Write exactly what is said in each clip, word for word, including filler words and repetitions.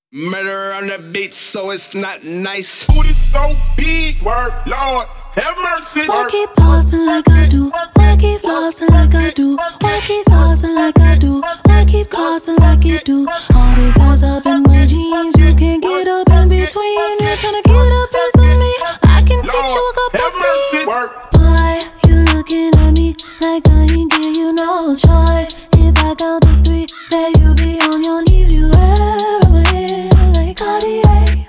Murder on the beat, so it's not nice. Booty so big, word, Lord, have mercy. Why keep pausing like I do? Why keep flossing like I do? Why keep saucing like I do? Why keep causing like you do? All this ass up in my jeans, you can't get up in between. You're tryna get a piece of me, I can teach you a couple things. Boy, you looking at me like I ain't give you no choice. If I count to three, then you be on your knees. You ever my hand like Cartier.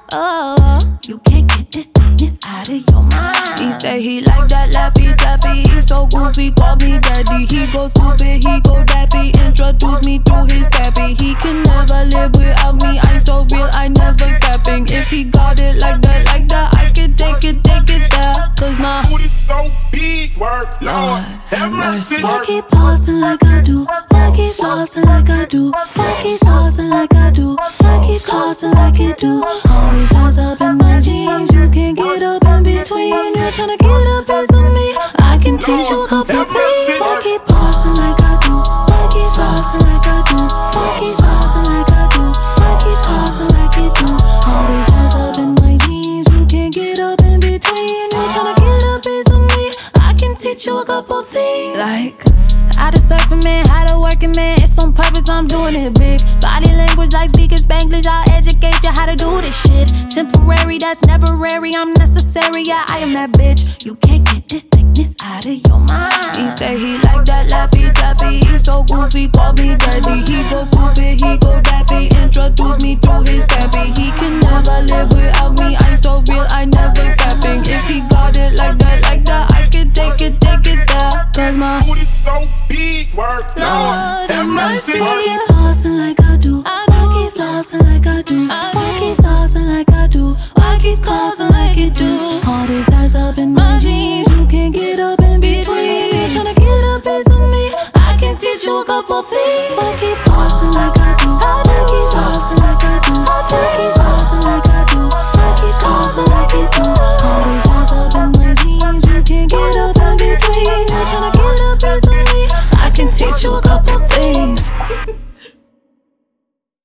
Oh, you can't get this thickness out of your mind. He say he like that Laffy Taffy. He so goofy, call me daddy. He go stupid, he go daffy. Introduce me to his pappy. He can never live without me. I'm so real, I never capping. If he got it like that, like that, I can take it, take it there. Cause my booty so big, word, Lord, have mercy. Why keep pausing like I do? Why keep flossing like I do? Why keep saucing like I do? Why keep causing like you do? All these eyes up in my jeans, you can't get up in between. You're tryna get a piece of me, I can teach you a couple things. Why keep pausing like I do? Why keep flossing like I do? Why keep saucing like I do? Why keep causing like you do? All these eyes up in my jeans, you can't get up in between. You're tryna get a piece of me, I can teach you a couple things. Like how to surfing man, how to working man. It's on purpose, I'm doing it big. Body language like speaking Spanglish. I'll educate you how to do this shit. Temporary, that's temporary. I'm necessary, yeah, I am that bitch. You can't get this thickness out of your mind. He say he like that Laffy Taffy. He so goofy, call me daddy. He go stupid, he go daffy. Introduce me to his pappy. He can never live without me. I'm so real, I never capping. If he got it like that, like that, I can take it, take it there. Cause my booty so big, word, Lord, have mercy. Why keep pausing like I do? Why keep flossing like I do? Why keep saucing like I do? Why keep causing like you do? All these eyes up in my jeans, you can't get up in between. You're tryna get a piece of me, I can teach you a couple things. Why keep